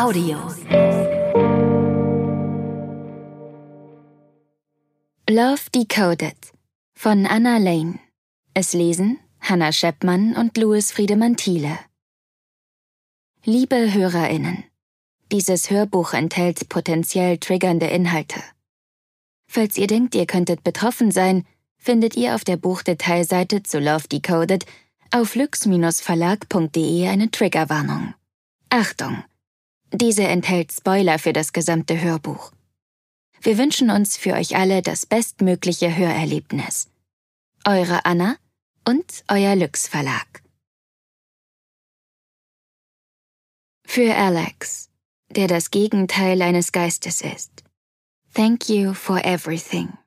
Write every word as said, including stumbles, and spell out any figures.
Audio. Love Decoded von Anna Lane. Es lesen Hannah Scheppmann und Louis Friedemann Thiele. Liebe HörerInnen, dieses Hörbuch enthält potenziell triggernde Inhalte. Falls ihr denkt, ihr könntet betroffen sein, findet ihr auf der Buchdetailseite zu Love Decoded auf lux Verlag punkt de eine Triggerwarnung. Achtung! Diese enthält Spoiler für das gesamte Hörbuch. Wir wünschen uns für euch alle das bestmögliche Hörerlebnis. Eure Anna und euer Lux Verlag. Für Alex, der das Gegenteil eines Geistes ist. Thank you for everything.